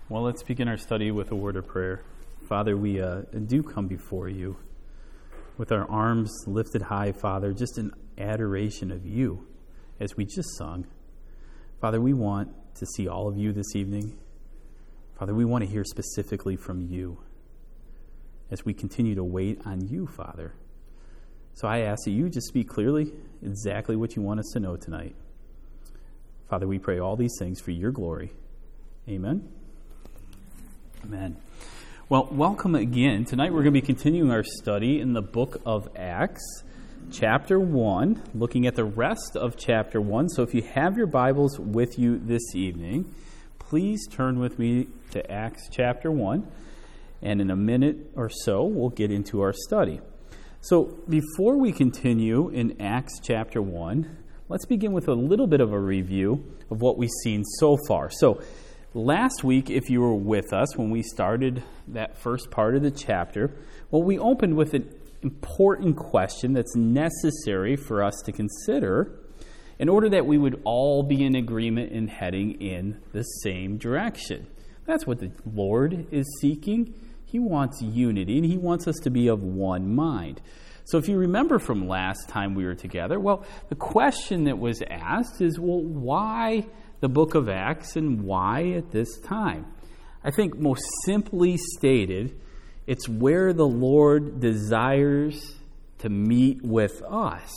Well, let's begin our study with a word of prayer. Father, we do come before you with our arms lifted high, Father, just in adoration of you as we just sung. Father, we want to see all of you this evening. Father, we want to hear specifically from you as we continue to wait on you, Father. So I ask that you just speak clearly exactly what you want us to know tonight. Father, we pray all these things for your glory. Amen. Amen. Well, welcome again. Tonight we're going to be continuing our study in the book of Acts, chapter 1, looking at the rest of chapter 1. So if you have your Bibles with you this evening, please turn with me to Acts chapter 1, and in a minute or so we'll get into our study. So before we continue in Acts chapter 1, let's begin with a little bit of a review of what we've seen so far. So last week, if you were with us when we started that first part of the chapter, well, we opened with an important question that's necessary for us to consider in order that we would all be in agreement in heading in the same direction. That's what the Lord is seeking. He wants unity, and He wants us to be of one mind. So if you remember from last time we were together, well, the question that was asked is, well, why the book of Acts and why at this time? I think most simply stated, it's where the Lord desires to meet with us.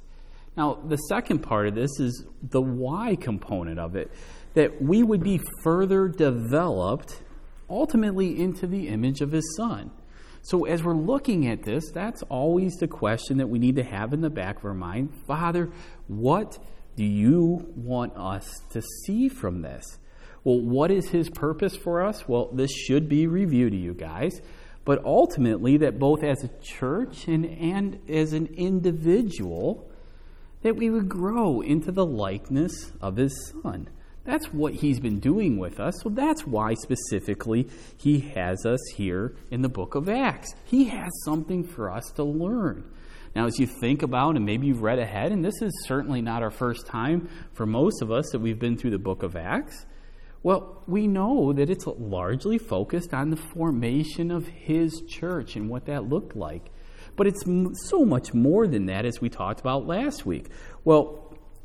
Now, the second part of this is the why component of it, that we would be further developed ultimately into the image of His Son. So as we're looking at this, that's always the question that we need to have in the back of our mind. Father, what do you want us to see from this? Well, what is His purpose for us? Well, this should be reviewed to you guys, but ultimately that both as a church and as an individual, that we would grow into the likeness of His Son. That's what He's been doing with us, so that's why specifically He has us here in the book of Acts. He has something for us to learn. Now, as you think about, and maybe you've read ahead, and this is certainly not our first time for most of us that we've been through the book of Acts, well, we know that it's largely focused on the formation of His church and what that looked like. But it's so much more than that, as we talked about last week. Well,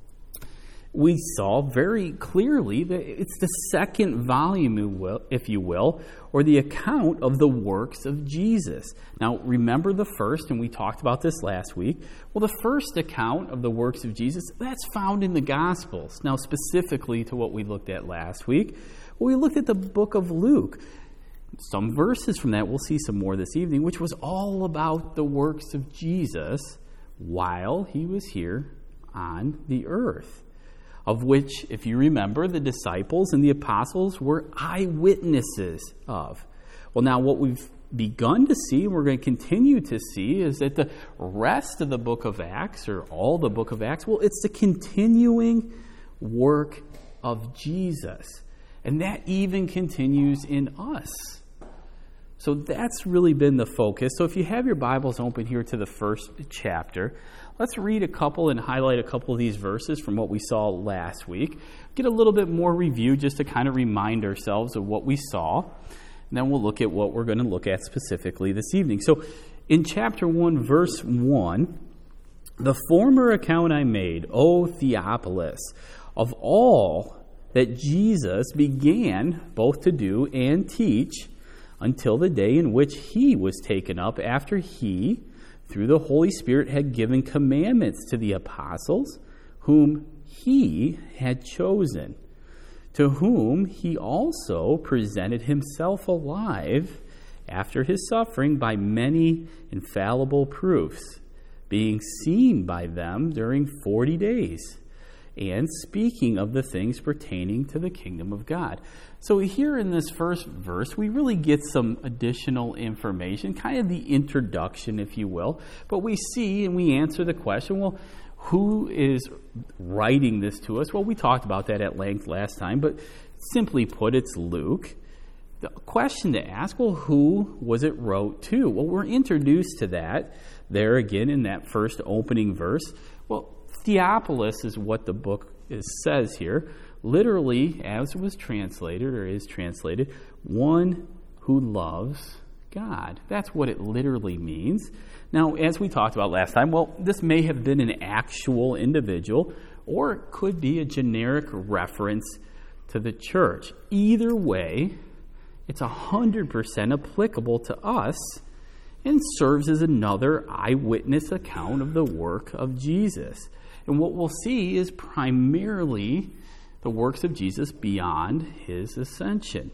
we saw very clearly that it's the second volume, if you will, or the account of the works of Jesus. Now, remember the first, and we talked about this last week. Well, the first account of the works of Jesus, that's found in the Gospels. Now, specifically to what we looked at last week, we looked at the book of Luke. Some verses from that, we'll see some more this evening, which was all about the works of Jesus while He was here on the earth, of which, if you remember, the disciples and the apostles were eyewitnesses of. Well, now what we've begun to see, and we're going to continue to see, is that the rest of the book of Acts, or all the book of Acts, well, it's the continuing work of Jesus. And that even continues in us. So that's really been the focus. So if you have your Bibles open here to the first chapter, let's read a couple and highlight a couple of these verses from what we saw last week. Get a little bit more review just to kind of remind ourselves of what we saw. And then we'll look at what we're going to look at specifically this evening. So in chapter 1, verse 1, the former account I made, O Theophilus, of all that Jesus began both to do and teach until the day in which He was taken up, after He, through the Holy Spirit, had given commandments to the apostles whom He had chosen, to whom He also presented Himself alive after His suffering by many infallible proofs, being seen by them during 40 days, and speaking of the things pertaining to the kingdom of God. So here in this first verse, we really get some additional information, kind of the introduction, if you will. But we see and we answer the question, well, who is writing this to us? Well, we talked about that at length last time, but simply put, it's Luke. The question to ask, well, who was it wrote to? Well, we're introduced to that there again in that first opening verse. Well, Theophilus is what the book says here. literally, as it was translated or is translated, one who loves God. That's what it literally means. Now, as we talked about last time, well, this may have been an actual individual, or it could be a generic reference to the church. Either way, it's 100% applicable to us and serves as another eyewitness account of the work of Jesus. And what we'll see is primarily the works of Jesus beyond his ascension,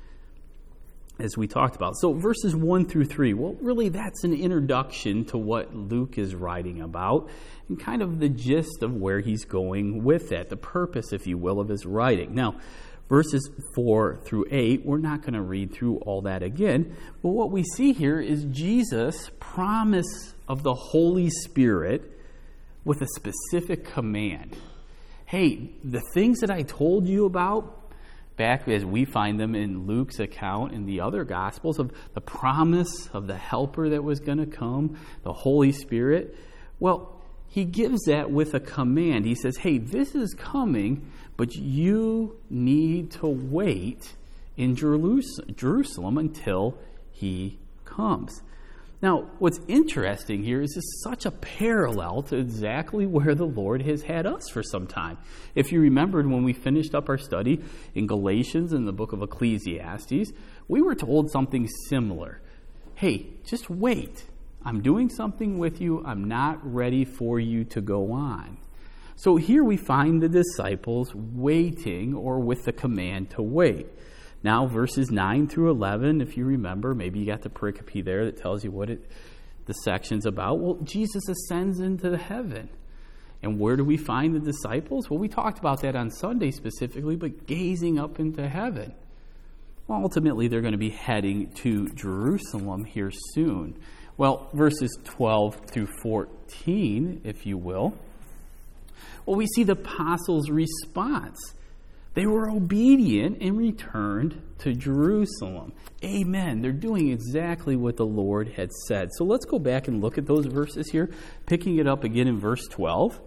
as we talked about. So verses 1 through 3, well, really that's an introduction to what Luke is writing about and kind of the gist of where he's going with that, the purpose, if you will, of his writing. Now, verses 4 through 8, we're not going to read through all that again, but what we see here is Jesus' promise of the Holy Spirit with a specific command. Hey, the things that I told you about, back as we find them in Luke's account and the other Gospels, of the promise of the Helper that was going to come, the Holy Spirit, well, he gives that with a command. He says, hey, this is coming, but you need to wait in Jerusalem until he comes. Now, what's interesting here is it's such a parallel to exactly where the Lord has had us for some time. If you remembered when we finished up our study in Galatians and the book of Ecclesiastes, we were told something similar. Hey, just wait. I'm doing something with you. I'm not ready for you to go on. So here we find the disciples waiting, or with the command to wait. Now, verses 9 through 11, if you remember, maybe you got the pericope there that tells you what the section's about. Well, Jesus ascends into heaven. And where do we find the disciples? Well, we talked about that on Sunday specifically, but gazing up into heaven. Well, ultimately, they're going to be heading to Jerusalem here soon. Well, verses 12 through 14, if you will, well, we see the apostles' response. They were obedient and returned to Jerusalem. Amen. They're doing exactly what the Lord had said. So let's go back and look at those verses here, picking it up again in verse 12.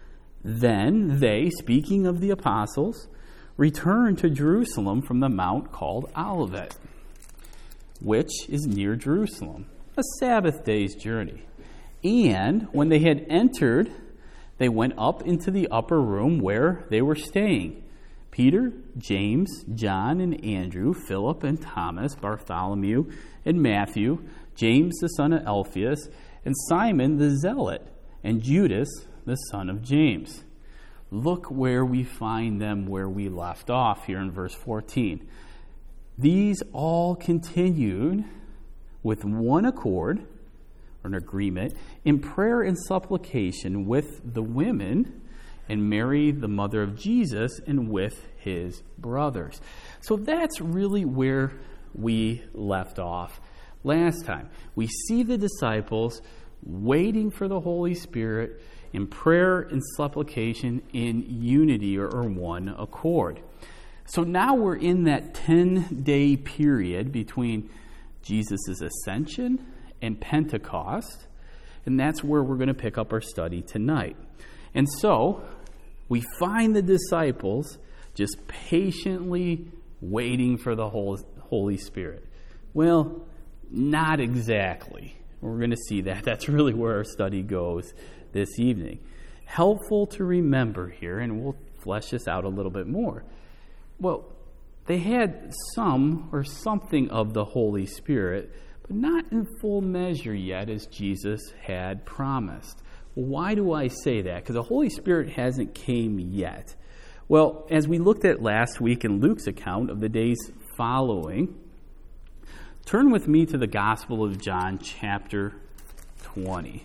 Then they, speaking of the apostles, returned to Jerusalem from the mount called Olivet, which is near Jerusalem, a Sabbath day's journey. And when they had entered, they went up into the upper room where they were staying. Peter, James, John, and Andrew, Philip and Thomas, Bartholomew and Matthew, James the son of Alphaeus, and Simon the Zealot, and Judas the son of James. Look where we find them where we left off here in verse 14. These all continued with one accord, or an agreement, in prayer and supplication with the women, and Mary, the mother of Jesus, and with his brothers. So that's really where we left off last time. We see the disciples waiting for the Holy Spirit in prayer and supplication in unity or one accord. So now we're in that 10-day period between Jesus' ascension and Pentecost, and that's where we're going to pick up our study tonight. And so we find the disciples just patiently waiting for the Holy Spirit. Well, not exactly. We're going to see that. That's really where our study goes this evening. Helpful to remember here, and we'll flesh this out a little bit more. Well, they had some or something of the Holy Spirit, but not in full measure yet, as Jesus had promised. Why do I say that? Because the Holy Spirit hasn't came yet. Well, as we looked at last week in Luke's account of the days following, turn with me to the Gospel of John, chapter 20.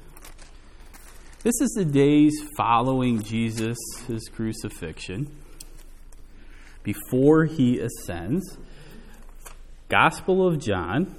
This is the days following Jesus' crucifixion, before he ascends. Gospel of John,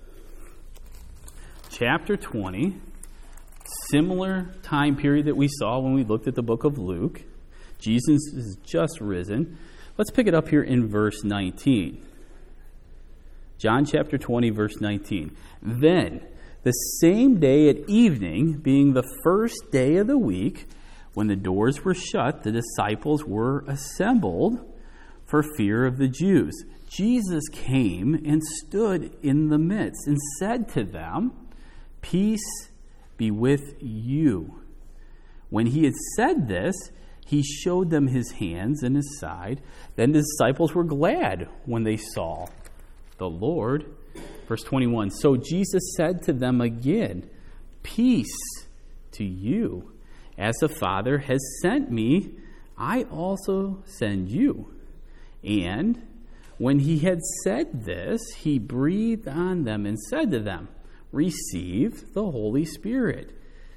chapter 20. Similar time period that we saw when we looked at the book of Luke. Jesus is just risen. Let's pick it up here in verse 19. John chapter 20, verse 19. Then, the same day at evening, being the first day of the week, When the doors were shut, the disciples were assembled for fear of the Jews. Jesus came and stood in the midst and said to them, "Peace be with you." When he had said this, he showed them his hands and his side. Then the disciples were glad when they saw the Lord. Verse 21, so Jesus said to them again, "Peace to you. As the Father has sent me, I also send you." And when he had said this, he breathed on them and said to them, "Receive the Holy Spirit.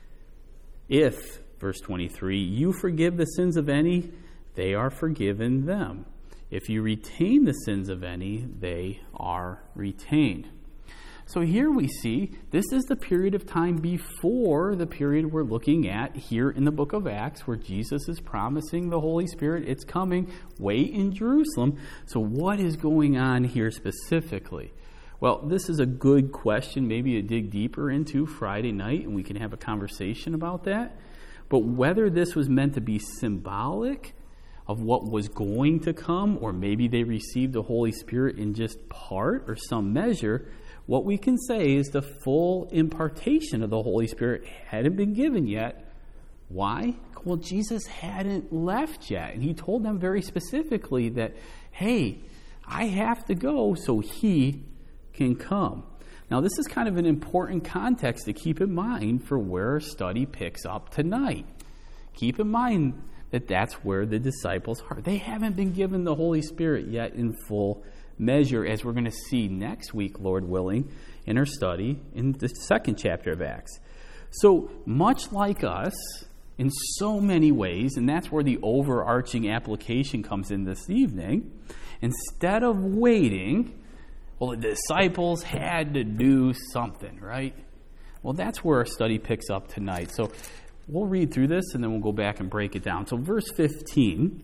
If," verse 23, "you forgive the sins of any, they are forgiven them. If you retain the sins of any, they are retained." So here we see this is the period of time before the period we're looking at here in the book of Acts, where Jesus is promising the Holy Spirit. It's coming. Wait in Jerusalem. So what is going on here specifically? Well, this is a good question maybe to dig deeper into Friday night, and we can have a conversation about that. But whether this was meant to be symbolic of what was going to come, or maybe they received the Holy Spirit in just part or some measure, what we can say is the full impartation of the Holy Spirit hadn't been given yet. Why? Well, Jesus hadn't left yet. And he told them very specifically that, hey, I have to go so he can come. Now, this is kind of an important context to keep in mind for where our study picks up tonight. Keep in mind that that's where the disciples are. They haven't been given the Holy Spirit yet in full measure, as we're going to see next week, Lord willing, in our study in the second chapter of Acts. So much like us, in so many ways, and that's where the overarching application comes in this evening, instead of waiting, well, the disciples had to do something, right? Well, that's where our study picks up tonight. So we'll read through this, and then we'll go back and break it down. So verse 15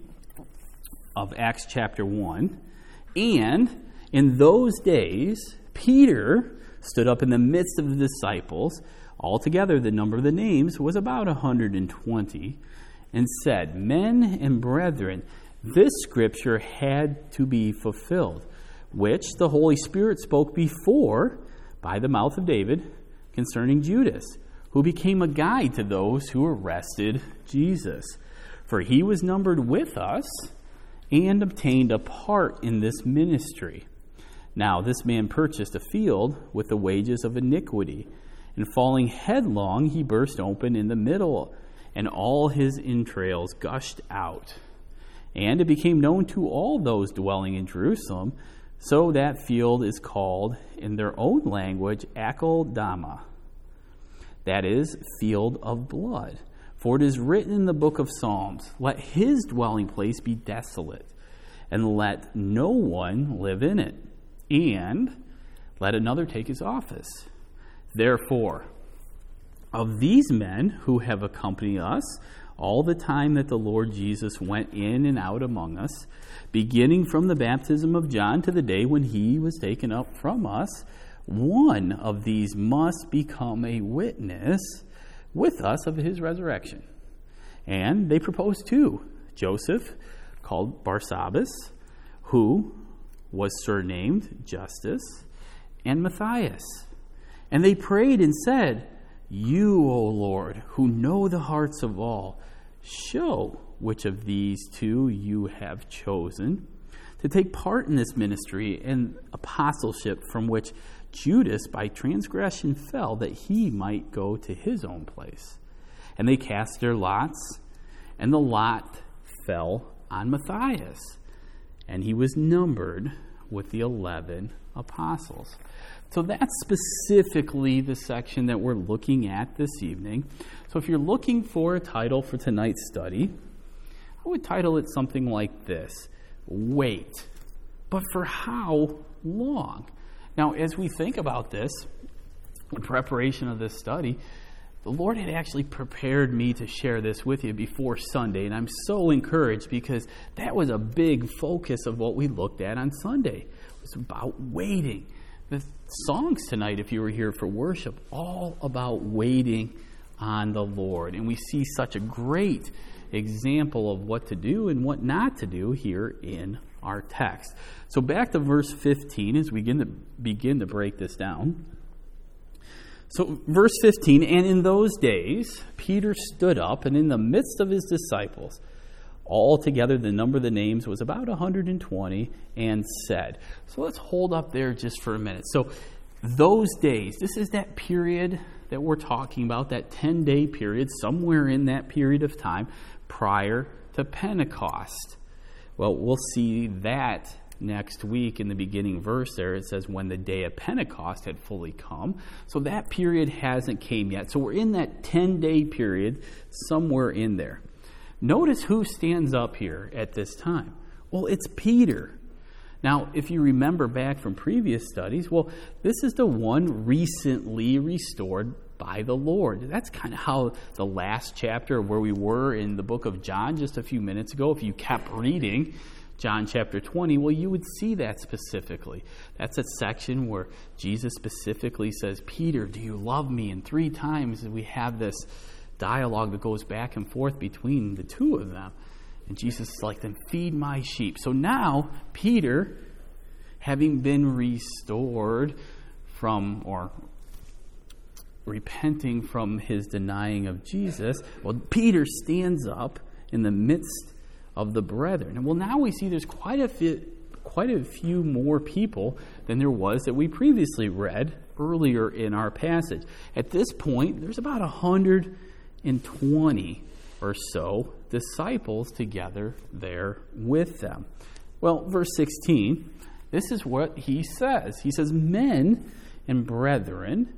of Acts chapter 1, "And in those days, Peter stood up in the midst of the disciples. Altogether, the number of the names was about 120, and said, 'Men and brethren, this scripture had to be fulfilled, which the Holy Spirit spoke before by the mouth of David concerning Judas, who became a guide to those who arrested Jesus. For he was numbered with us and obtained a part in this ministry. Now this man purchased a field with the wages of iniquity, and falling headlong, he burst open in the middle, and all his entrails gushed out. And it became known to all those dwelling in Jerusalem, so that field is called in their own language Akeldama, that is, field of blood. For it is written in the book of Psalms, let his dwelling place be desolate, and let no one live in it, and let another take his office. Therefore, of these men who have accompanied us all the time that the Lord Jesus went in and out among us, beginning from the baptism of John to the day when he was taken up from us, one of these must become a witness with us of his resurrection. And they proposed two, Joseph, called Barsabbas, who was surnamed Justus, and Matthias. And they prayed and said, You, O Lord, who know the hearts of all, show which of these two you have chosen to take part in this ministry and apostleship, from which Judas by transgression fell, that he might go to his own place. And they cast their lots, and the lot fell on Matthias, and he was numbered with the 11 apostles. So that's specifically the section that we're looking at this evening. So if you're looking for a title for tonight's study, I would title it something like this: Wait. But for how long? Now, as we think about this, in preparation of this study, the Lord had actually prepared me to share this with you before Sunday, and I'm so encouraged because that was a big focus of what we looked at on Sunday. It was about waiting. The songs tonight, if you were here for worship, all about waiting on the Lord. And we see such a great example of what to do and what not to do here in our text. So back to verse 15 as we begin to break this down. So verse 15, and in those days Peter stood up, and in the midst of his disciples, altogether the number of the names was about 120, and said. So let's hold up there just for a minute. So those days, this is that period that we're talking about, that 10-day period, somewhere in that period of time prior to Pentecost. Well, we'll see that next week in the beginning verse there. It says when the day of Pentecost had fully come. So that period hasn't came yet. So we're in that 10-day period somewhere in there. Notice who stands up here at this time. Well, it's Peter. Now, if you remember back from previous studies, well, this is the one recently restored by the Lord. That's kind of how the last chapter where we were in the book of John just a few minutes ago, if you kept reading John chapter 20, well, you would see that specifically. That's a section where Jesus specifically says, Peter, do you love me? And 3 times we have this dialogue that goes back and forth between the two of them. And Jesus is like, then feed my sheep. So now, Peter, having been restored from, or repenting from his denying of Jesus, well, Peter stands up in the midst of the brethren. And well, now we see there's quite a few more people than there was that we previously read earlier in our passage. At this point, there's about 120 or so disciples together there with them. Well, verse 16, this is what he says. He says, men and brethren,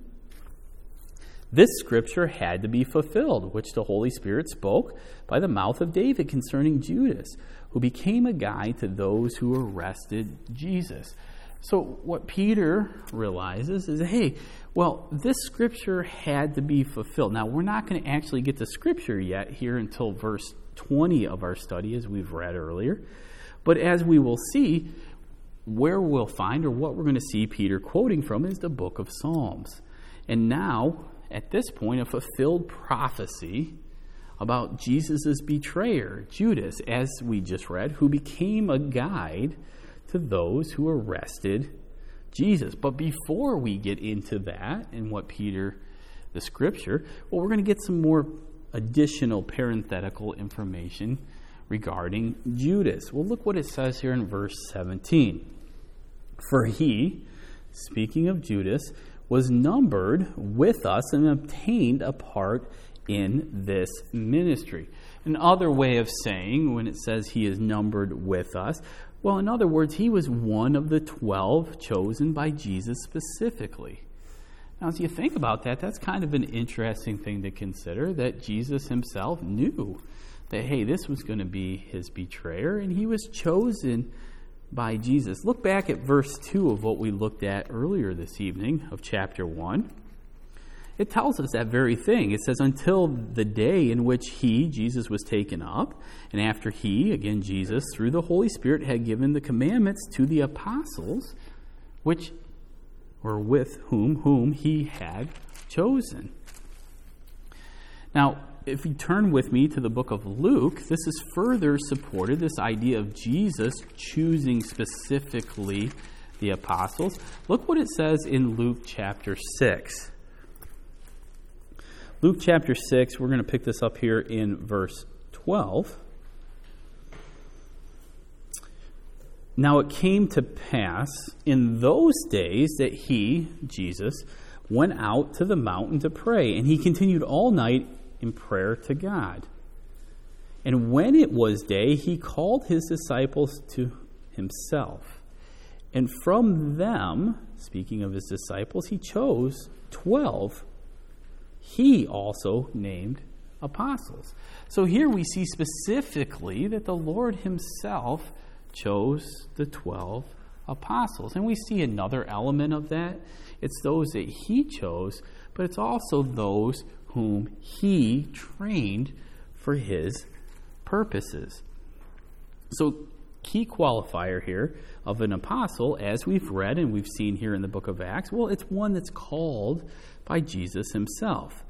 this scripture had to be fulfilled, which the Holy Spirit spoke by the mouth of David concerning Judas, who became a guide to those who arrested Jesus. So what Peter realizes is, hey, well, this scripture had to be fulfilled. Now, we're not going to actually get to scripture yet here until verse 20 of our study, as we've read earlier. But as we will see, where we'll find, or what we're going to see Peter quoting from, is the book of Psalms. And now, at this point, a fulfilled prophecy about Jesus' betrayer, Judas, as we just read, who became a guide to those who arrested Jesus. But before we get into that and what Peter, the scripture, well, we're going to get some more additional parenthetical information regarding Judas. Well, look what it says here in verse 17. For he, speaking of Judas, was numbered with us and obtained a part in this ministry. Another way of saying, when it says he is numbered with us, well, in other words, he was one of the 12 chosen by Jesus specifically. Now, as you think about that, that's kind of an interesting thing to consider, that Jesus himself knew that, hey, this was going to be his betrayer, and he was chosen by Jesus. Look back at verse 2 of what we looked at earlier this evening of chapter 1. It tells us that very thing. It says, until the day in which he, Jesus, was taken up, and after he, again Jesus, through the Holy Spirit had given the commandments to the apostles, which were with whom he had chosen. Now, if you turn with me to the book of Luke, this is further supported, this idea of Jesus choosing specifically the apostles. Look what it says in Luke chapter 6. Luke chapter 6, we're going to pick this up here in verse 12. Now it came to pass in those days that he, Jesus, went out to the mountain to pray, and he continued all night in prayer to God. And when it was day, he called his disciples to himself. And from them, speaking of his disciples, he chose 12. He also named apostles. So here we see specifically that the Lord himself chose the 12 apostles. And we see another element of that. It's those that he chose, but it's also those whom he trained for his purposes. So, key qualifier here of an apostle, as we've read and we've seen here in the book of Acts, well, it's one that's called by Jesus himself.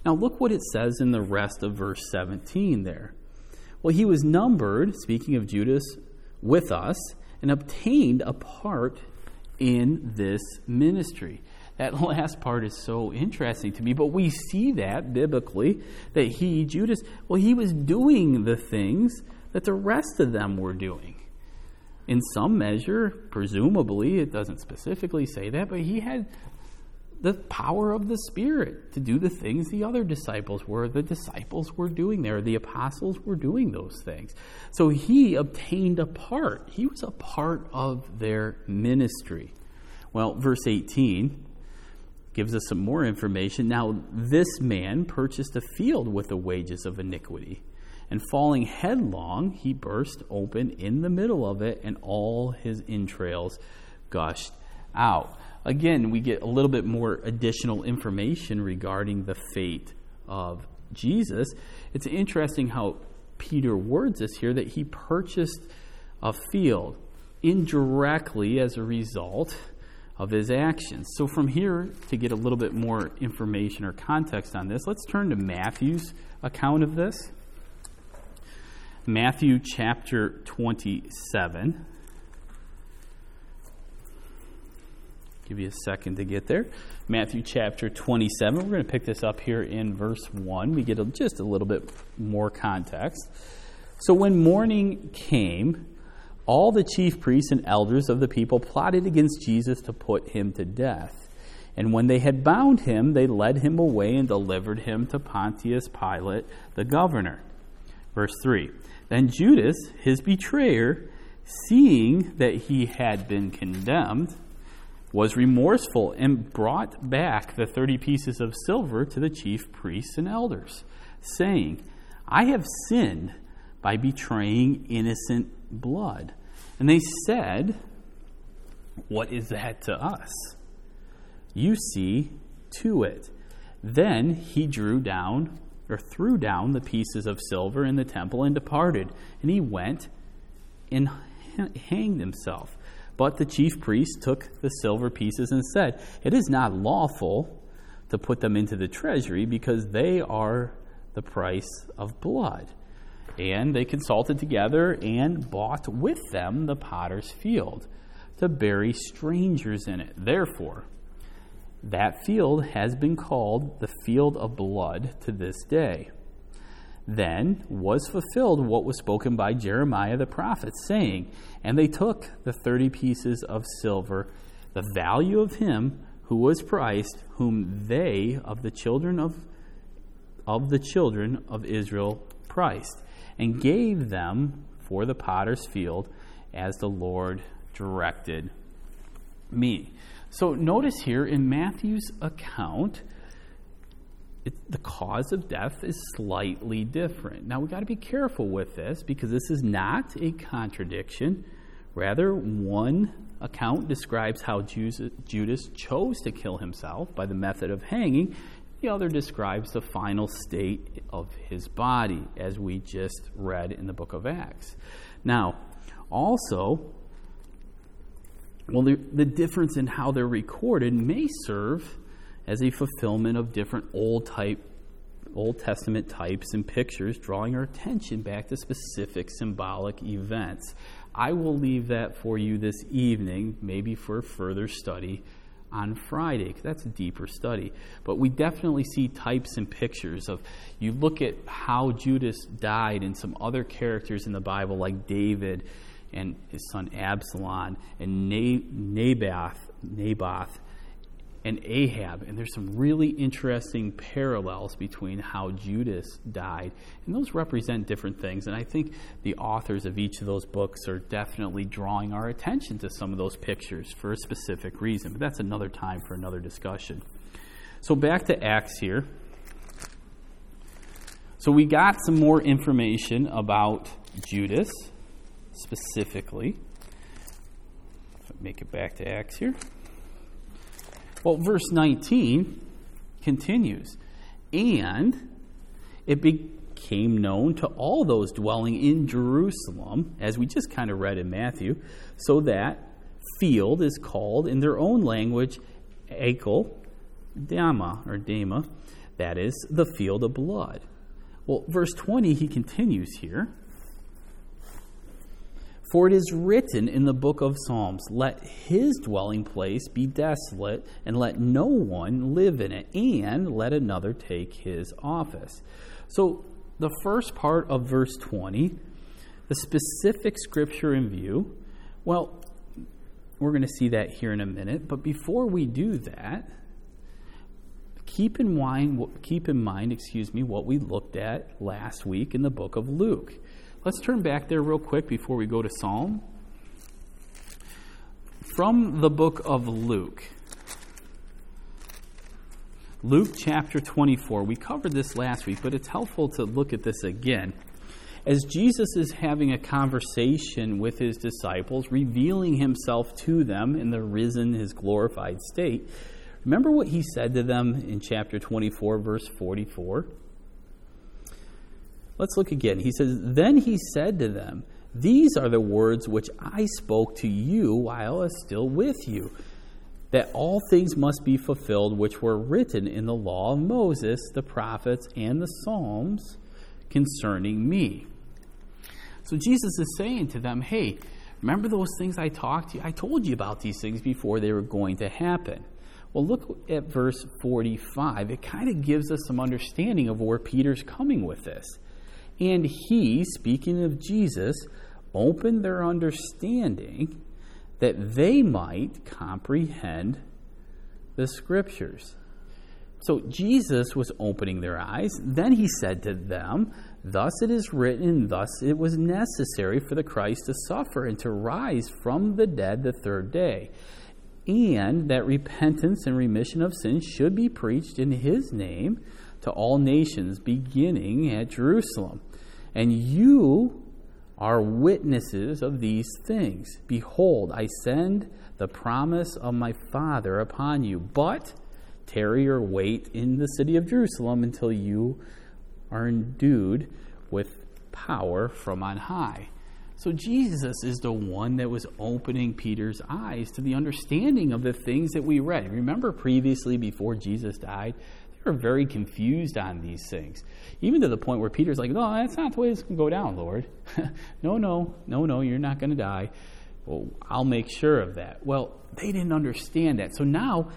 Now look what it says in the rest of verse 17 there. Well, he was numbered, speaking of Judas, with us, and obtained a part in this ministry. That last part is so interesting to me, but we see that biblically, that Judas, he was doing the things that the rest of them were doing. In some measure, presumably, it doesn't specifically say that, but he had the power of the Spirit to do the things the other disciples were. The disciples were doing there. The apostles were doing those things. So he obtained a part. He was a part of their ministry. Well, verse 18 gives us some more information. Now, this man purchased a field with the wages of iniquity, and falling headlong, he burst open in the middle of it, and all his entrails gushed out. Again, we get a little bit more additional information regarding the fate of Jesus. It's interesting how Peter words this here, that he purchased a field indirectly as a result of his actions. So from here, to get a little bit more information or context on this, let's turn to Matthew's account of this. Matthew chapter 27. Give you a second to get there. Matthew chapter 27. We're going to pick this up here in verse 1. We get just a little bit more context. So when morning came, all the chief priests and elders of the people plotted against Jesus to put him to death. And when they had bound him, they led him away and delivered him to Pontius Pilate, the governor. Verse 3. Then Judas, his betrayer, seeing that he had been condemned, was remorseful and brought back the 30 pieces of silver to the chief priests and elders, saying, I have sinned by betraying innocent blood. And they said, what is that to us? You see to it. Then he threw down the pieces of silver in the temple and departed. And he went and hanged himself. But the chief priests took the silver pieces and said, it is not lawful to put them into the treasury, because they are the price of blood. And they consulted together and bought with them the potter's field to bury strangers in it. Therefore, that field has been called the field of blood to this day. Then was fulfilled what was spoken by Jeremiah the prophet, saying, and they took the 30 pieces of silver, the value of him who was priced, whom they of the children of Israel priced, and gave them for the potter's field, as the Lord directed me. So notice here in Matthew's account, the cause of death is slightly different. Now, we've got to be careful with this, because this is not a contradiction. Rather, one account describes how Judas chose to kill himself by the method of hanging. The other describes the final state of his body, as we just read in the book of Acts. Now, also, the difference in how they're recorded may serve as a fulfillment of different Old Testament types and pictures, drawing our attention back to specific symbolic events. I will leave that for you this evening, maybe for further study on Friday, because that's a deeper study. But we definitely see types and pictures of, you look at how Judas died and some other characters in the Bible, like David and his son Absalom and Naboth and Ahab, and there's some really interesting parallels between how Judas died, and those represent different things. And I think the authors of each of those books are definitely drawing our attention to some of those pictures for a specific reason, but that's another time for another discussion. So back to Acts here. So we got some more information about Judas specifically. Make it back to Acts here. Well, verse 19 continues, and it became known to all those dwelling in Jerusalem, as we just kind of read in Matthew, so that field is called in their own language Akel Dama, that is, the field of blood. Well, verse 20, he continues here. For it is written in the book of Psalms, let his dwelling place be desolate, and let no one live in it, and let another take his office. So the first part of verse 20, the specific scripture in view, well, we're going to see that here in a minute. But before we do that, keep in mind, what we looked at last week in the book of Luke. Let's turn back there real quick before we go to Psalm. From the book of Luke. Luke chapter 24. We covered this last week, but it's helpful to look at this again. As Jesus is having a conversation with his disciples, revealing himself to them in the risen, his glorified state, remember what he said to them in chapter 24, verse 44? Let's look again. He says, then he said to them, these are the words which I spoke to you while I was still with you, that all things must be fulfilled which were written in the law of Moses, the prophets, and the Psalms concerning me. So Jesus is saying to them, hey, remember those things I talked to you? I told you about these things before they were going to happen. Well, look at verse 45. It kind of gives us some understanding of where Peter's coming with this. And he, speaking of Jesus, opened their understanding that they might comprehend the Scriptures. So Jesus was opening their eyes. Then he said to them, thus it is written, thus it was necessary for the Christ to suffer and to rise from the dead the third day, and that repentance and remission of sins should be preached in his name to all nations, beginning at Jerusalem. And you are witnesses of these things. Behold, I send the promise of my Father upon you, but tarry or wait in the city of Jerusalem until you are endued with power from on high. So Jesus is the one that was opening Peter's eyes to the understanding of the things that we read. Remember previously, before Jesus died, they were very confused on these things. Even to the point where Peter's like, no, that's not the way it's going to go down, Lord. No, you're not going to die. Well, I'll make sure of that. Well, they didn't understand that. So now,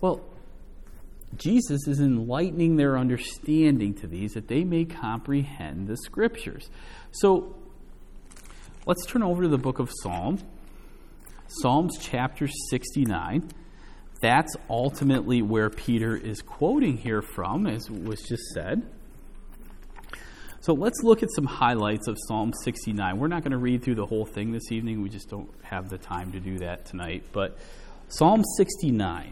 Jesus is enlightening their understanding to these that they may comprehend the Scriptures. So let's turn over to the book of Psalms. Psalms chapter 69. That's ultimately where Peter is quoting here from, as was just said. So let's look at some highlights of Psalm 69. We're not going to read through the whole thing this evening. We just don't have the time to do that tonight. But Psalm 69.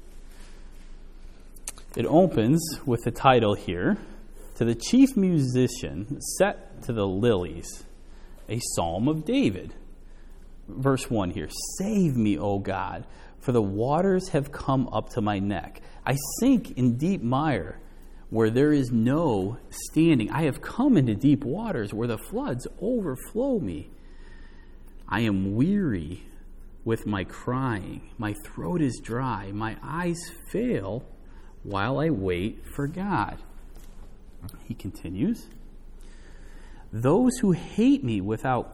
It opens with the title here, to the chief musician set to the lilies, a psalm of David. Verse 1 here, save me, O God, for the waters have come up to my neck. I sink in deep mire where there is no standing. I have come into deep waters where the floods overflow me. I am weary with my crying. My throat is dry. My eyes fail while I wait for God. He continues, those who hate me without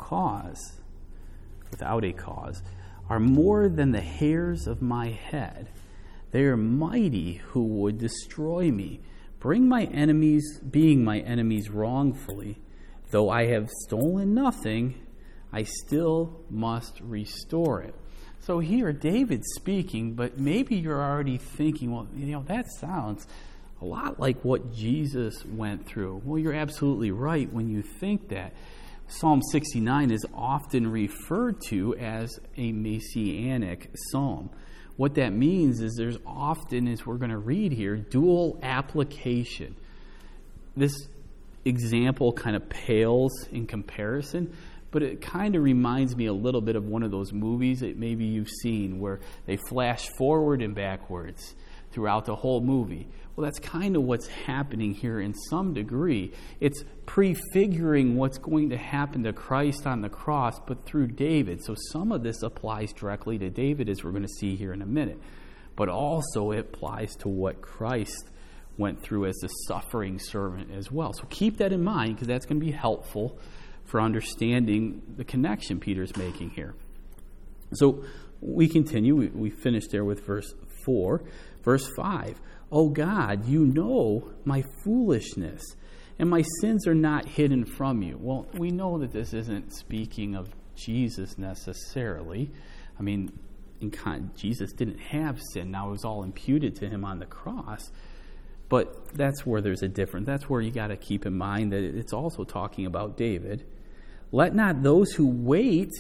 a cause, are more than the hairs of my head. They are mighty who would destroy me, being my enemies wrongfully. Though I have stolen nothing, I still must restore it. So here, David's speaking, but maybe you're already thinking, well, that sounds a lot like what Jesus went through. Well, you're absolutely right when you think that. Psalm 69 is often referred to as a messianic psalm. What that means is there's often, as we're going to read here, dual application. This example kind of pales in comparison, but it kind of reminds me a little bit of one of those movies that maybe you've seen where they flash forward and backwards throughout the whole movie. Well, that's kind of what's happening here in some degree. It's prefiguring what's going to happen to Christ on the cross, but through David. So some of this applies directly to David, as we're going to see here in a minute. But also it applies to what Christ went through as the suffering servant as well. So keep that in mind, because that's going to be helpful for understanding the connection Peter's making here. So we continue. We finished there with verse 4. Verse 5, "O God, you know my foolishness, and my sins are not hidden from you." Well, we know that this isn't speaking of Jesus necessarily. I mean, Jesus didn't have sin. Now it was all imputed to him on the cross. But that's where there's a difference. That's where you got to keep in mind that it's also talking about David. Let not those who wait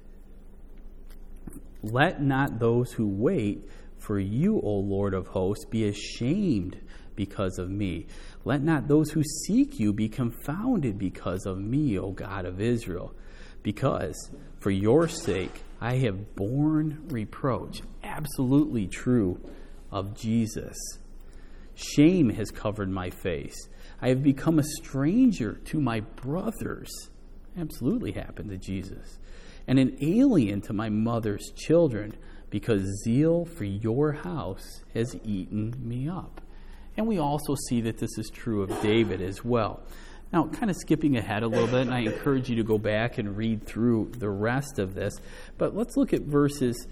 for you, O Lord of hosts, be ashamed because of me. Let not those who seek you be confounded because of me, O God of Israel. Because for your sake I have borne reproach. Absolutely true of Jesus. Shame has covered my face. I have become a stranger to my brothers. Absolutely happened to Jesus. And an alien to my mother's children, because zeal for your house has eaten me up. And we also see that this is true of David as well. Now, kind of skipping ahead a little bit, and I encourage you to go back and read through the rest of this. But let's look at verses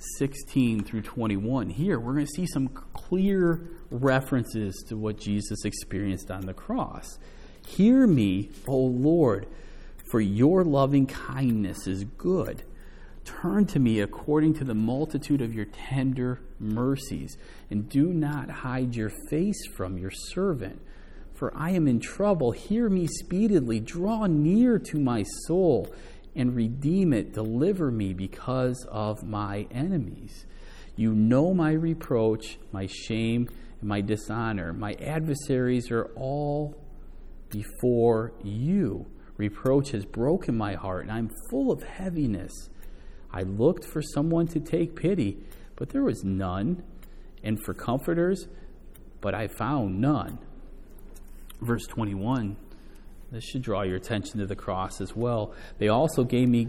16 through 21. Here, we're going to see some clear references to what Jesus experienced on the cross. Hear me, O Lord, for your loving kindness is good. Turn to me according to the multitude of your tender mercies, and do not hide your face from your servant. For I am in trouble. Hear me speedily. Draw near to my soul and redeem it. Deliver me because of my enemies. You know my reproach, my shame, and my dishonor. My adversaries are all before you. Reproach has broken my heart, and I'm full of heaviness. I looked for someone to take pity, but there was none, and for comforters, but I found none. Verse 21, this should draw your attention to the cross as well. They also gave me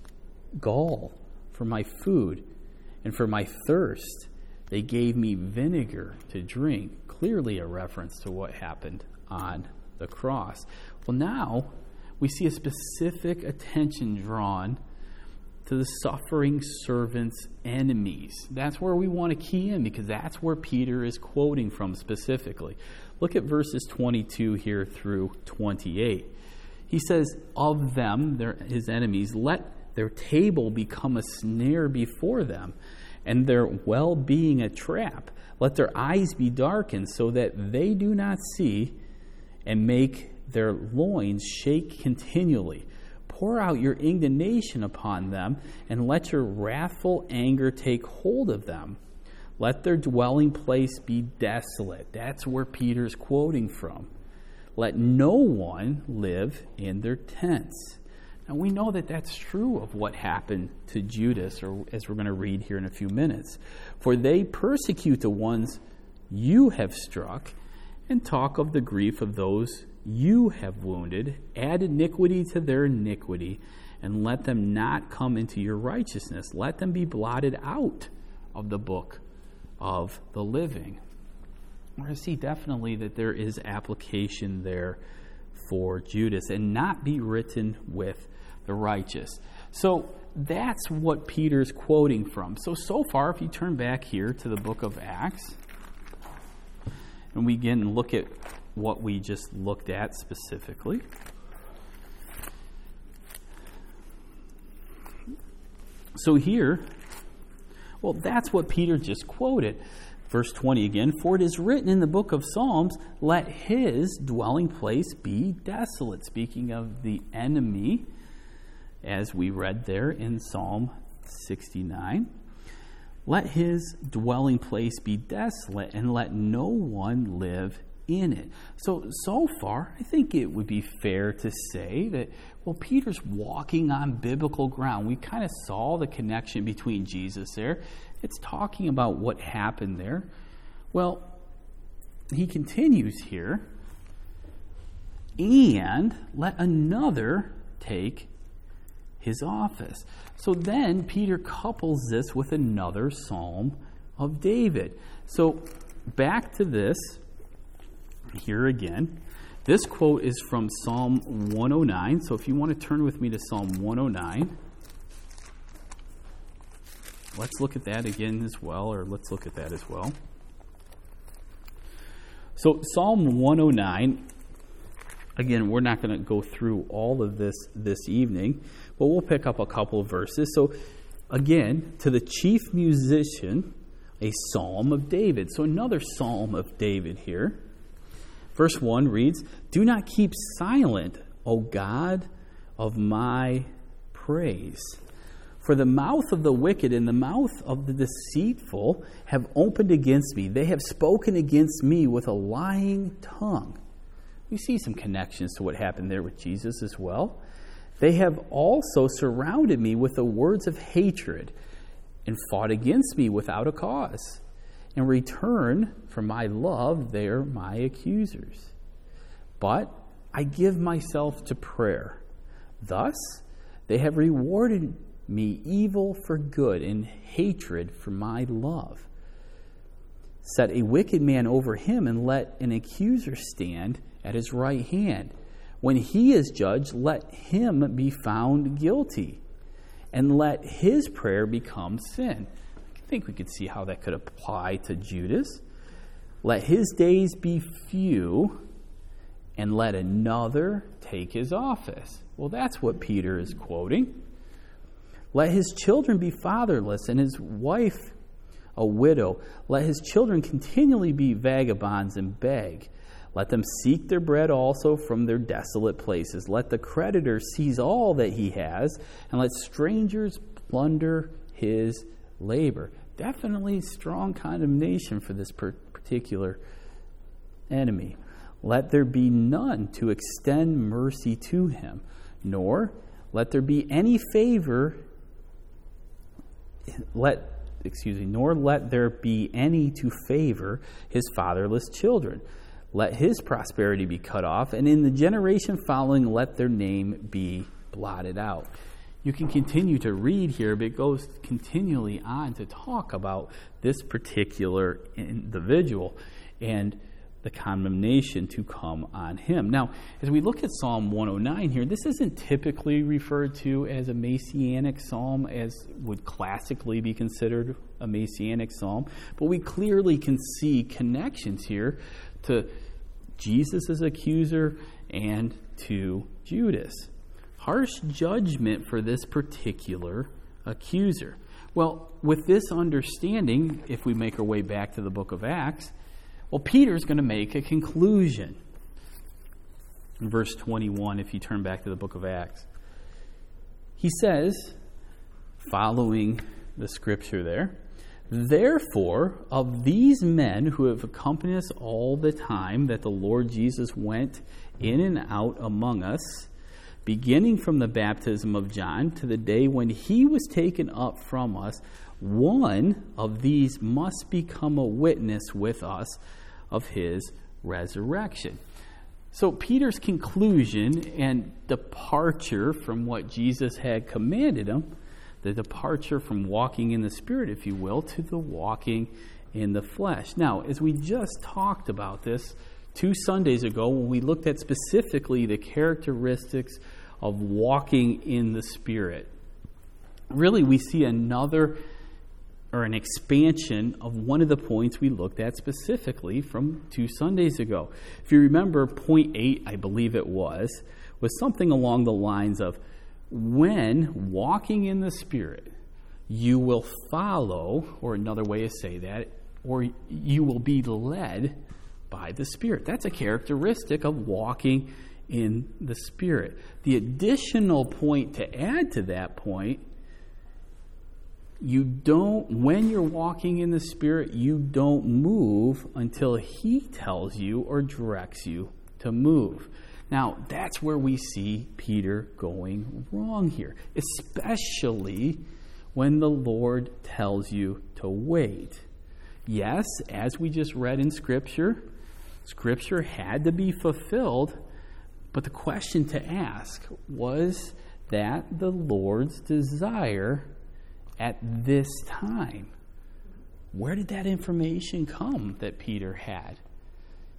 gall for my food, and for my thirst, they gave me vinegar to drink. Clearly a reference to what happened on the cross. Well, now we see a specific attention drawn to the suffering servant's enemies. That's where we want to key in, because that's where Peter is quoting from specifically. Look at verses 22 here through 28. He says, of them, his enemies, let their table become a snare before them, and their well-being a trap. Let their eyes be darkened so that they do not see, and make their loins shake continually. Pour out your indignation upon them, and let your wrathful anger take hold of them. Let their dwelling place be desolate. That's where Peter's quoting from. Let no one live in their tents. Now we know that that's true of what happened to Judas, or as we're going to read here in a few minutes. For they persecute the ones you have struck, and talk of the grief of those you have wounded. Add iniquity to their iniquity, and let them not come into your righteousness. Let them be blotted out of the book of the living. We're going to see definitely that there is application there for Judas, and not be written with the righteous. So that's what Peter's quoting from. So far, if you turn back here to the book of Acts, and we again look at what we just looked at specifically. So here, well, that's what Peter just quoted. Verse 20 again, for it is written in the book of Psalms, let his dwelling place be desolate. Speaking of the enemy, as we read there in Psalm 69. Let his dwelling place be desolate, and let no one live in it. So far, I think it would be fair to say that, well, Peter's walking on biblical ground. We kind of saw the connection between Jesus there. It's talking about what happened there. Well, he continues here, and let another take his office. So then Peter couples this with another Psalm of David. So back to this, here again. This quote is from Psalm 109. So if you want to turn with me to Psalm 109, let's look at that again as well, or let's look at that as well. So Psalm 109, again, we're not going to go through all of this evening, but we'll pick up a couple of verses. So again, to the chief musician, a psalm of David. So another psalm of David here. Verse 1 reads, "Do not keep silent, O God of my praise. For the mouth of the wicked and the mouth of the deceitful have opened against me. They have spoken against me with a lying tongue." We see some connections to what happened there with Jesus as well. "They have also surrounded me with the words of hatred and fought against me without a cause. In return for my love, they are my accusers. But I give myself to prayer. Thus, they have rewarded me evil for good and hatred for my love. Set a wicked man over him and let an accuser stand at his right hand. When he is judged, let him be found guilty, and let his prayer become sin." I think we could see how that could apply to Judas. "Let his days be few, and let another take his office." Well, that's what Peter is quoting. "Let his children be fatherless, and his wife a widow. Let his children continually be vagabonds and beg. Let them seek their bread also from their desolate places. Let the creditor seize all that he has, and let strangers plunder his labor." Definitely strong condemnation for this particular enemy. "Let there be none to extend mercy to him, nor let there be any favor, nor let there be any to favor his fatherless children. Let his prosperity be cut off, and in the generation following, let their name be blotted out." You can continue to read here, but it goes continually on to talk about this particular individual and the condemnation to come on him. Now, as we look at Psalm 109 here, this isn't typically referred to as a messianic psalm, as would classically be considered a messianic psalm, but we clearly can see connections here to Jesus' accuser and to Judas. Harsh judgment for this particular accuser. Well, with this understanding, if we make our way back to the book of Acts, well, Peter's going to make a conclusion. In verse 21, if you turn back to the book of Acts, he says, following the scripture there, "Therefore, of these men who have accompanied us all the time that the Lord Jesus went in and out among us, beginning from the baptism of John to the day when he was taken up from us, one of these must become a witness with us of his resurrection." So Peter's conclusion and departure from what Jesus had commanded him, the departure from walking in the Spirit, if you will, to the walking in the flesh. Now, as we just talked about this 2 Sundays ago, when we looked at specifically the characteristics of walking in the Spirit, really we see another or an expansion of one of the points we looked at specifically from 2 Sundays ago. If you remember, point 8, I believe it was something along the lines of, when walking in the Spirit, you will follow, or another way to say that, or you will be led by the Spirit. That's a characteristic of walking in the Spirit. The additional point to add to that point, when you're walking in the Spirit, you don't move until He tells you or directs you to move. Now, that's where we see Peter going wrong here, especially when the Lord tells you to wait. Yes, as we just read in Scripture had to be fulfilled, but the question to ask, was that the Lord's desire at this time? Where did that information come that Peter had?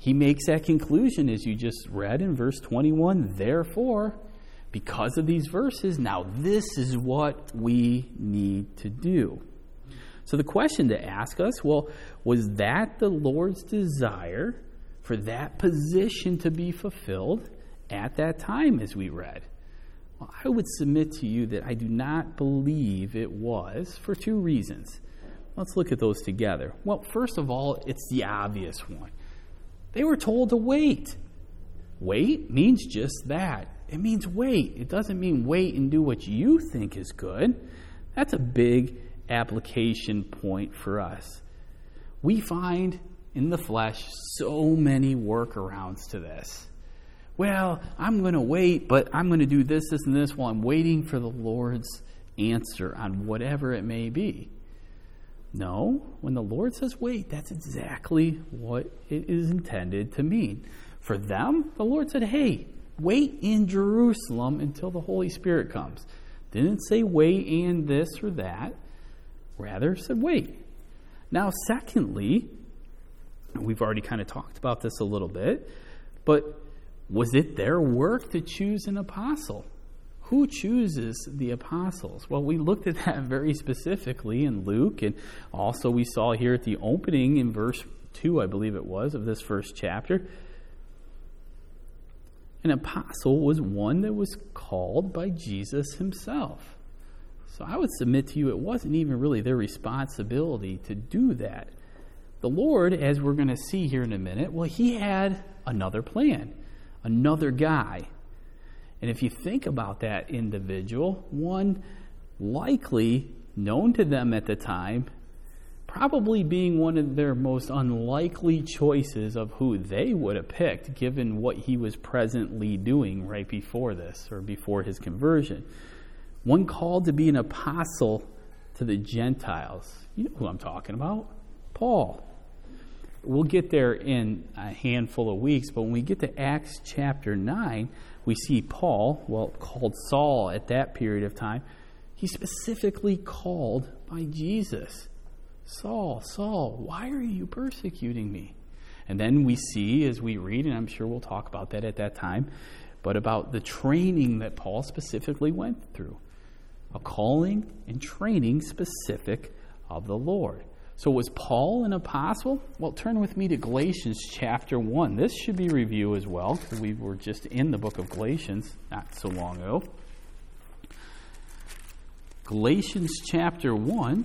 he makes that conclusion, as you just read in verse 21, therefore, because of these verses, now this is what we need to do. So the question to ask us, well, was that the Lord's desire for that position to be fulfilled at that time, as we read? Well, I would submit to you that I do not believe it was, for two reasons. Let's look at those together. Well, first of all, it's the obvious one. They were told to wait. Wait means just that. It means wait. It doesn't mean wait and do what you think is good. That's a big application point for us. We find in the flesh so many workarounds to this. Well, I'm going to wait, but I'm going to do this, this, and this while I'm waiting for the Lord's answer on whatever it may be. No, when the Lord says wait, that's exactly what it is intended to mean. For them, the Lord said, hey, wait in Jerusalem until the Holy Spirit comes. Didn't say wait and this or that. Rather said wait. Now, secondly, we've already kind of talked about this a little bit, but was it their work to choose an apostle? Who chooses the apostles? Well, we looked at that very specifically in Luke, and also we saw here at the opening in verse 2, I believe it was, of this first chapter. An apostle was one that was called by Jesus himself. So I would submit to you it wasn't even really their responsibility to do that. The Lord, as we're going to see here in a minute, well, he had another plan, another guy. And if you think about that individual, one likely known to them at the time, probably being one of their most unlikely choices of who they would have picked, given what he was presently doing right before this, or before his conversion. One called to be an apostle to the Gentiles. You know who I'm talking about? Paul. We'll get there in a handful of weeks, but when we get to Acts chapter 9, we see Paul, well, called Saul at that period of time. He's specifically called by Jesus. Saul, Saul, why are you persecuting me? And then we see, as we read, and I'm sure we'll talk about that at that time, but about the training that Paul specifically went through. A calling and training specific of the Lord. So was Paul an apostle? Well, turn with me to Galatians chapter 1. This should be review as well, because we were just in the book of Galatians not so long ago. Galatians chapter 1,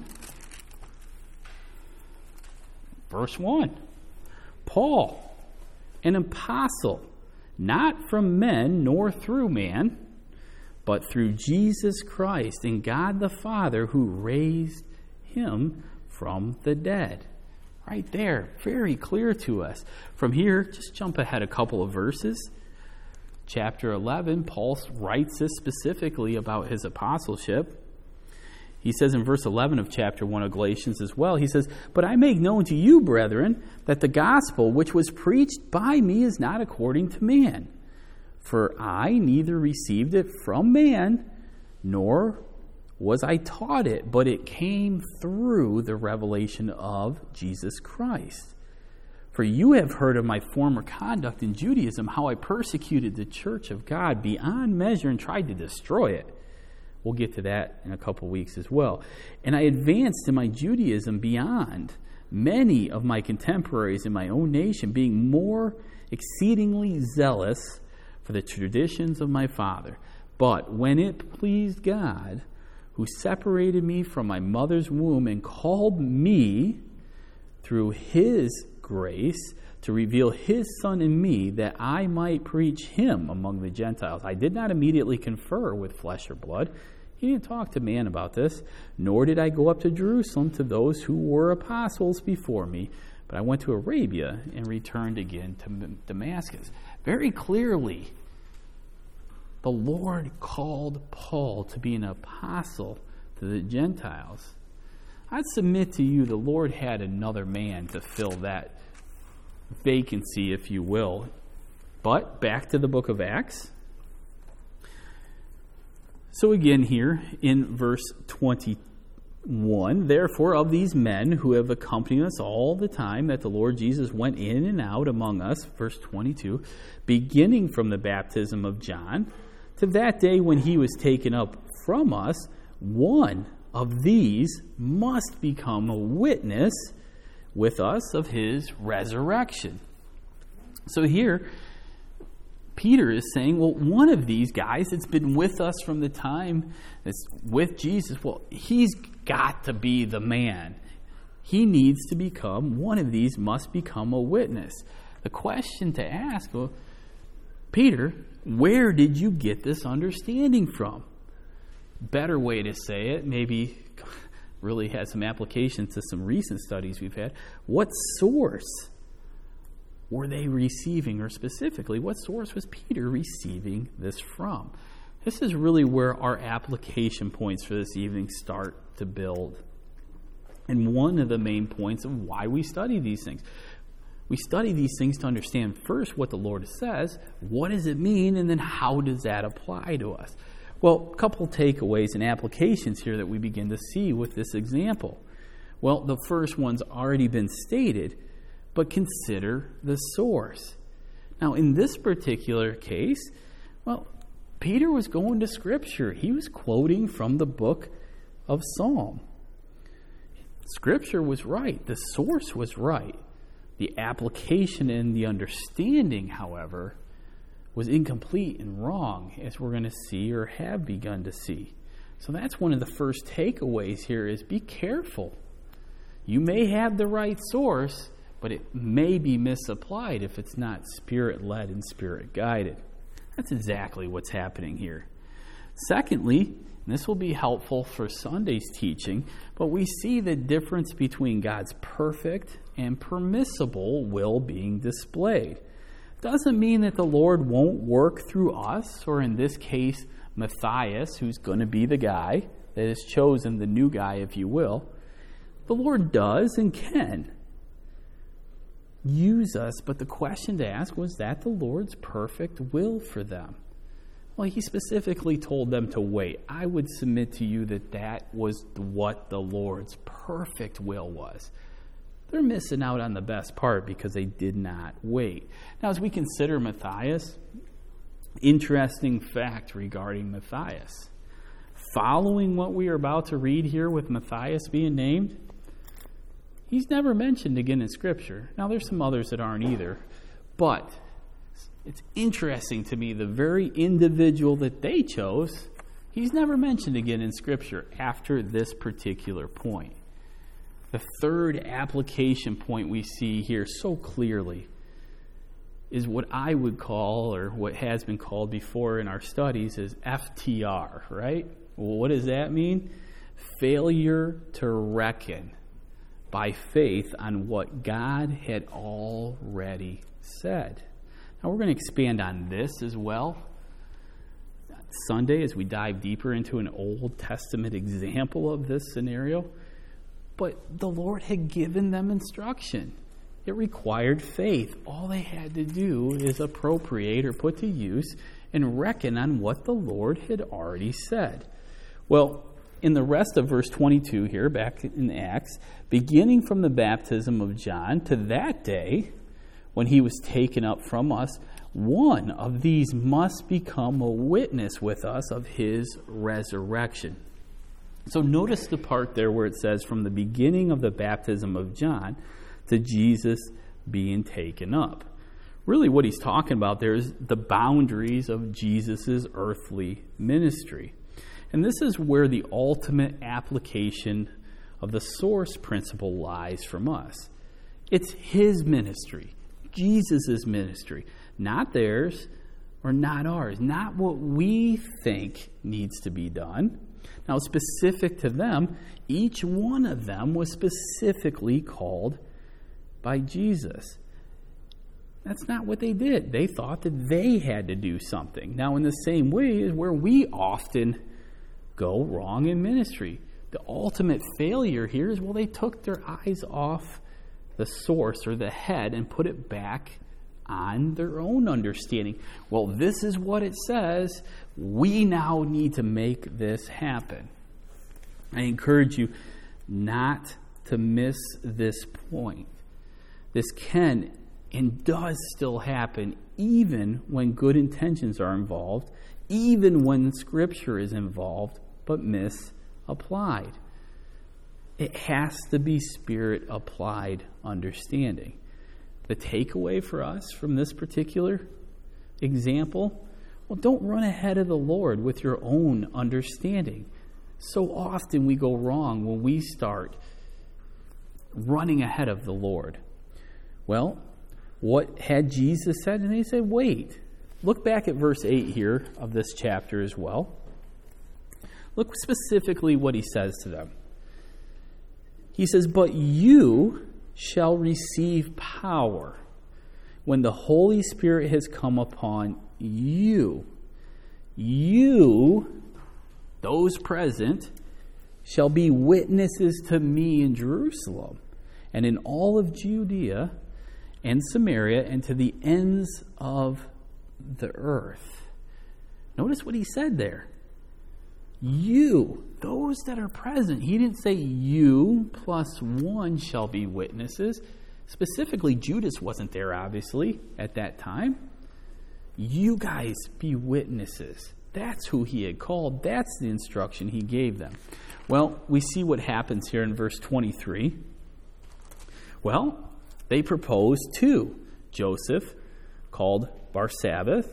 verse 1. Paul, an apostle, not from men nor through man, but through Jesus Christ and God the Father who raised him from the dead. Right there, very clear to us. From here, just jump ahead a couple of verses. Chapter 11, Paul writes this specifically about his apostleship. He says in verse 11 of chapter 1 of Galatians as well, he says, "But I make known to you, brethren, that the gospel which was preached by me is not according to man. For I neither received it from man, nor was I taught it, but it came through the revelation of Jesus Christ. For you have heard of my former conduct in Judaism, how I persecuted the church of God beyond measure and tried to destroy it." We'll get to that in a couple weeks as well. "And I advanced in my Judaism beyond many of my contemporaries in my own nation, being more exceedingly zealous for the traditions of my father. But when it pleased God, who separated me from my mother's womb and called me through his grace to reveal his Son in me, that I might preach him among the Gentiles. I did not immediately confer with flesh or blood." He didn't talk to man about this. "Nor did I go up to Jerusalem to those who were apostles before me, but I went to Arabia and returned again to Damascus." Very clearly, the Lord called Paul to be an apostle to the Gentiles. I'd submit to you the Lord had another man to fill that vacancy, if you will. But back to the book of Acts. So again here in verse 20, 1, therefore, of these men who have accompanied us all the time that the Lord Jesus went in and out among us, verse 22, beginning from the baptism of John, to that day when he was taken up from us, one of these must become a witness with us of his resurrection. So here, Peter is saying, well, one of these guys that's been with us from the time that's with Jesus, well, he's got to be the man. He needs to become, one of these must become a witness. The question to ask, well, Peter, where did you get this understanding from? Better way to say it, maybe really has some application to some recent studies we've had. What source were they receiving, or specifically, what source was Peter receiving this from? This is really where our application points for this evening start to build. And one of the main points of why we study these things. We study these things to understand first what the Lord says, what does it mean, and then how does that apply to us? Well, a couple takeaways and applications here that we begin to see with this example. Well, the first one's already been stated, but consider the source. Now, in this particular case, well, Peter was going to Scripture. He was quoting from the book of Psalm. Scripture was right. The source was right. The application and the understanding, however, was incomplete and wrong, as we're going to see or have begun to see. So that's one of the first takeaways here is be careful. You may have the right source, but it may be misapplied if it's not Spirit-led and Spirit-guided. That's exactly what's happening here. Secondly, and this will be helpful for Sunday's teaching, but we see the difference between God's perfect and permissible will being displayed. Doesn't mean that the Lord won't work through us, or in this case, Matthias, who's going to be the guy that is chosen, the new guy, if you will. The Lord does and can use us, but the question to ask, was that the Lord's perfect will for them? Well, he specifically told them to wait. I would submit to you that that was what the Lord's perfect will was. They're missing out on the best part because they did not wait. Now, as we consider Matthias, interesting fact regarding Matthias. Following what we are about to read here with Matthias being named, he's never mentioned again in Scripture. Now, there's some others that aren't either. But it's interesting to me, the very individual that they chose, he's never mentioned again in Scripture after this particular point. The third application point we see here so clearly is what I would call, or what has been called before in our studies, is FTR, right? Well, what does that mean? Failure to reckon by faith on what God had already said. Now, we're going to expand on this as well Sunday as we dive deeper into an Old Testament example of this scenario. But the Lord had given them instruction. It required faith. All they had to do is appropriate or put to use and reckon on what the Lord had already said. Well, in the rest of verse 22 here, back in Acts, beginning from the baptism of John to that day when he was taken up from us, one of these must become a witness with us of his resurrection. So notice the part there where it says from the beginning of the baptism of John to Jesus being taken up. Really what he's talking about there is the boundaries of Jesus' earthly ministry. And this is where the ultimate application of the source principle lies from us. It's his ministry, Jesus' ministry, not theirs or not ours, not what we think needs to be done. Now, specific to them, each one of them was specifically called by Jesus. That's not what they did. They thought that they had to do something. Now, in the same way is where we often go wrong in ministry. The ultimate failure here is, well, they took their eyes off the source or the head and put it back on their own understanding. Well, this is what it says. We now need to make this happen. I encourage you, not to miss this point. This can and does still happen even when good intentions are involved, even when Scripture is involved, but misapplied. It has to be Spirit-applied understanding. The takeaway for us from this particular example, well, don't run ahead of the Lord with your own understanding. So often we go wrong when we start running ahead of the Lord. Well, what had Jesus said? And he said, wait. Look back at verse 8 here of this chapter as well. Look specifically what he says to them. He says, but you shall receive power when the Holy Spirit has come upon you. You, those present, shall be witnesses to me in Jerusalem and in all of Judea and Samaria and to the ends of the earth. Notice what he said there. You, those that are present. He didn't say you plus one shall be witnesses. Specifically, Judas wasn't there, obviously, at that time. You guys be witnesses. That's who he had called. That's the instruction he gave them. Well, we see what happens here in verse 23. Well, they proposed two. Joseph, called Barsabbas,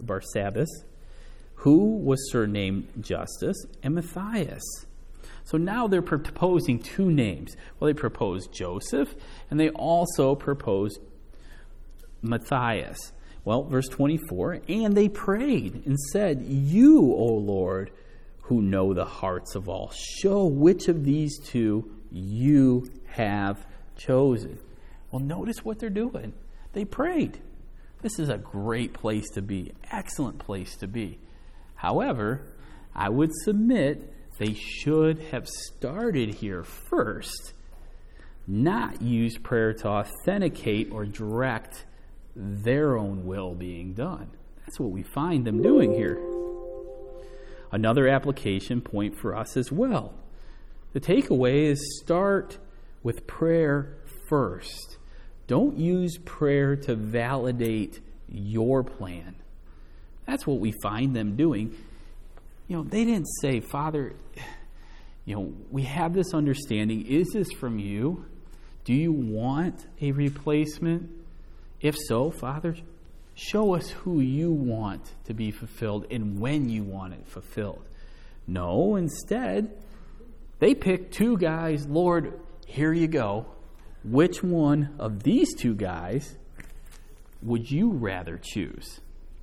who was surnamed Justus, and Matthias. So now they're proposing two names. Well, they proposed Joseph, and they also proposed Matthias. Well, verse 24, and they prayed and said, you, O Lord, who know the hearts of all, show which of these two you have chosen. Well, notice what they're doing. They prayed. This is a great place to be, excellent place to be. However, I would submit they should have started here first, not use prayer to authenticate or direct their own will being done. That's what we find them doing here. Another application point for us as well. The takeaway is start with prayer first. Don't use prayer to validate your plan. That's what we find them doing. They didn't say, Father, we have this understanding. Is this from you? Do you want a replacement? If so, Father, show us who you want to be fulfilled and when you want it fulfilled. No, instead, they picked two guys. Lord, here you go. Which one of these two guys would you rather choose?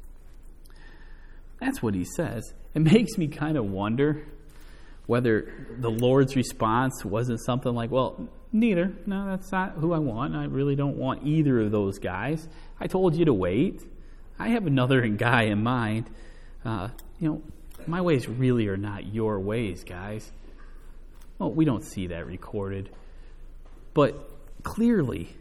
That's what he says. It makes me kind of wonder whether the Lord's response wasn't something like, well, neither. No, that's not who I want. I really don't want either of those guys. I told you to wait. I have another guy in mind. My ways really are not your ways, guys. Well, we don't see that recorded. But clearly,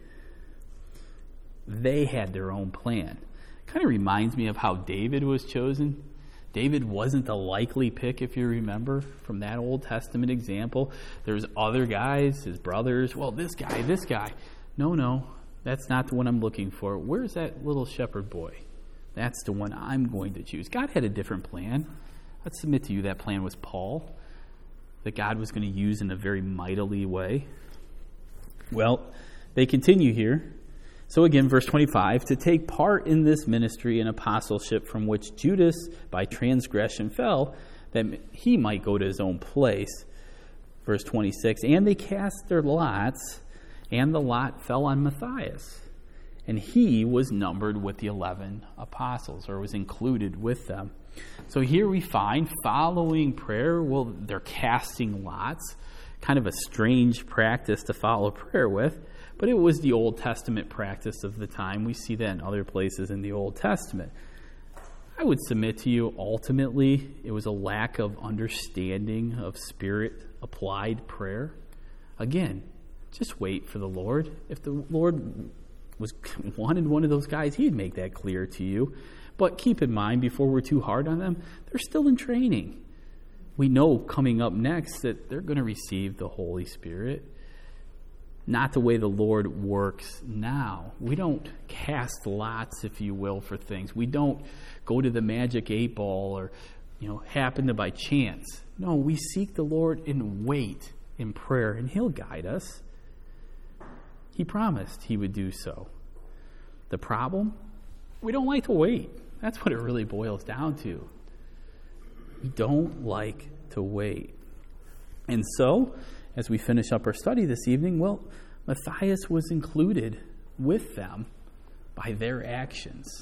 they had their own plan. Kind of reminds me of how David was chosen. David wasn't the likely pick, if you remember, from that Old Testament example. There's other guys, his brothers. Well, this guy. No, that's not the one I'm looking for. Where's that little shepherd boy? That's the one I'm going to choose. God had a different plan. I'd submit to you that plan was Paul, that God was going to use in a very mightily way. Well, they continue here. So again, verse 25, to take part in this ministry and apostleship from which Judas by transgression fell, that he might go to his own place. Verse 26, and they cast their lots, and the lot fell on Matthias. And he was numbered with the 11 apostles, or was included with them. So here we find, following prayer, well, they're casting lots. Kind of a strange practice to follow prayer with. But it was the Old Testament practice of the time. We see that in other places in the Old Testament. I would submit to you, ultimately, it was a lack of understanding of Spirit-applied prayer. Again, just wait for the Lord. If the Lord wanted one of those guys, he'd make that clear to you. But keep in mind, before we're too hard on them, they're still in training. we know coming up next that they're going to receive the Holy Spirit. Not the way the Lord works now. We don't cast lots, if you will, for things. We don't go to the magic 8 ball or, happen to by chance. No, we seek the Lord and wait in prayer, and He'll guide us. He promised He would do so. The problem? We don't like to wait. That's what it really boils down to. We don't like to wait. And so, as we finish up our study this evening, Matthias was included with them by their actions.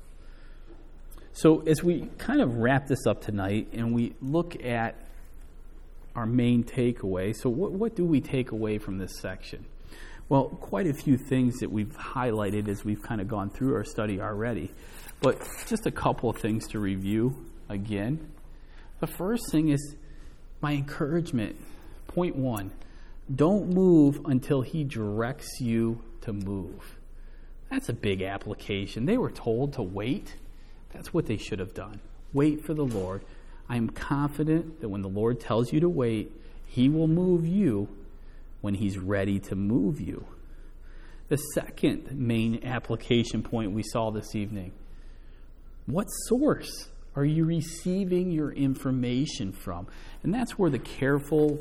So as we kind of wrap this up tonight and we look at our main takeaway, so what do we take away from this section? Well, quite a few things that we've highlighted as we've kind of gone through our study already, but just a couple of things to review again. The first thing is my encouragement. Point 1, don't move until He directs you to move. That's a big application. They were told to wait. That's what they should have done. Wait for the Lord. I am confident that when the Lord tells you to wait, He will move you when He's ready to move you. The second main application point we saw this evening, what source are you receiving your information from? And that's where the careful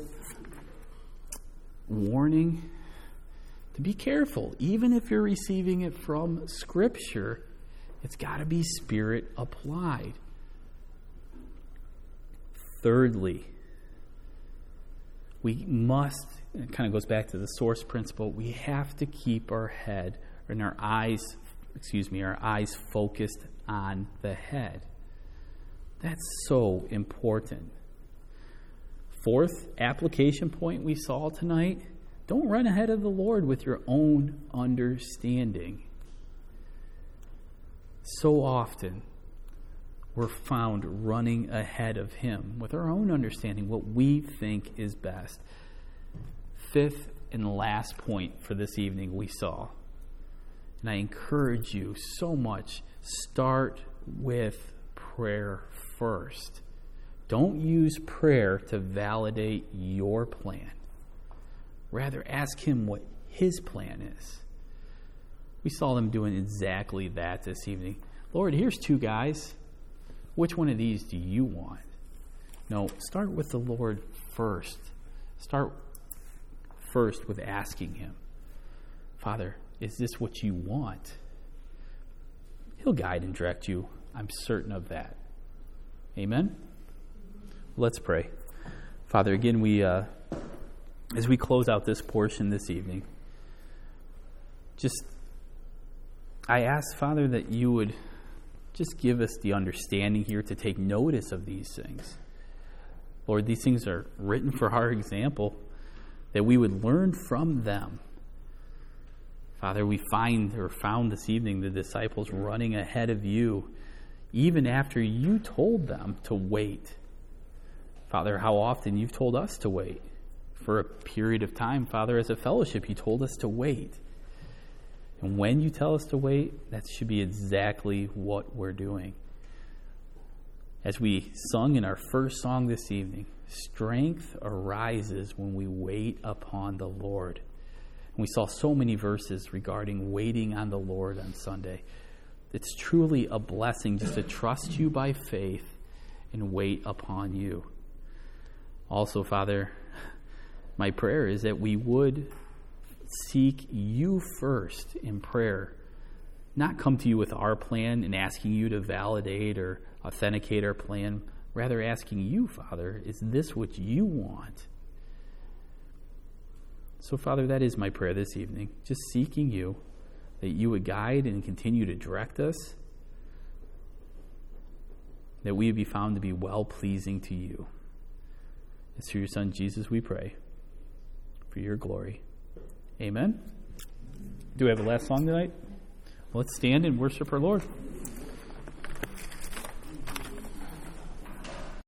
warning to be careful. Even if you're receiving it from Scripture, it's got to be Spirit applied. Thirdly, we must, it kind of goes back to the source principle, we have to keep our head and our eyes focused on the head. That's so important. Fourth application point we saw tonight, don't run ahead of the Lord with your own understanding. So often, we're found running ahead of Him with our own understanding, what we think is best. Fifth and last point for this evening we saw, and I encourage you so much, start with prayer first. Don't use prayer to validate your plan. Rather, ask Him what His plan is. We saw them doing exactly that this evening. Lord, here's 2 guys. Which one of these do you want? No, start with the Lord first. Start first with asking Him, Father, is this what you want? He'll guide and direct you. I'm certain of that. Amen? Let's pray. Father, again, as we close out this portion this evening, I ask, Father, that you would just give us the understanding here to take notice of these things. Lord, these things are written for our example, that we would learn from them. Father, we found this evening the disciples running ahead of you, even after you told them to wait. Father, how often you've told us to wait. For a period of time, Father, as a fellowship, you told us to wait. And when you tell us to wait, that should be exactly what we're doing. As we sung in our first song this evening, strength arises when we wait upon the Lord. And we saw so many verses regarding waiting on the Lord on Sunday. It's truly a blessing just to trust you by faith and wait upon you. Also, Father, my prayer is that we would seek you first in prayer, not come to you with our plan and asking you to validate or authenticate our plan, rather asking you, Father, is this what you want? So, Father, that is my prayer this evening, just seeking you, that you would guide and continue to direct us, that we would be found to be well-pleasing to you. It's through your Son, Jesus, we pray, for your glory. Amen. Do we have a last song tonight? Let's stand and worship our Lord.